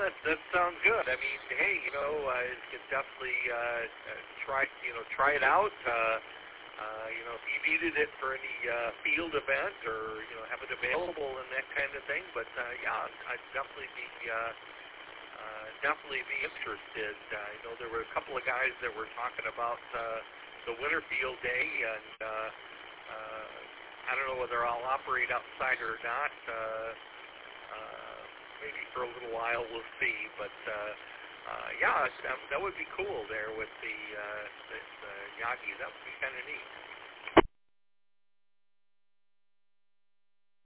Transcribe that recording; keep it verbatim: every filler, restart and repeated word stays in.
that that sounds good. I mean, hey, you know, uh, you can definitely uh, uh, try, you know, try it out. Uh, uh, you know, if you needed it for any uh, field event or you know have it available and that kind of thing. But uh, yeah, I'd definitely be uh, uh, definitely be interested. Uh, I know there were a couple of guys that were talking about uh, the winter field day, and uh, uh, I don't know whether I'll operate outside or not. Uh, uh, maybe for a little while, we'll see. But uh, uh, yeah, that, that would be cool there with the, uh, the, the Yagi. That would be kind of neat.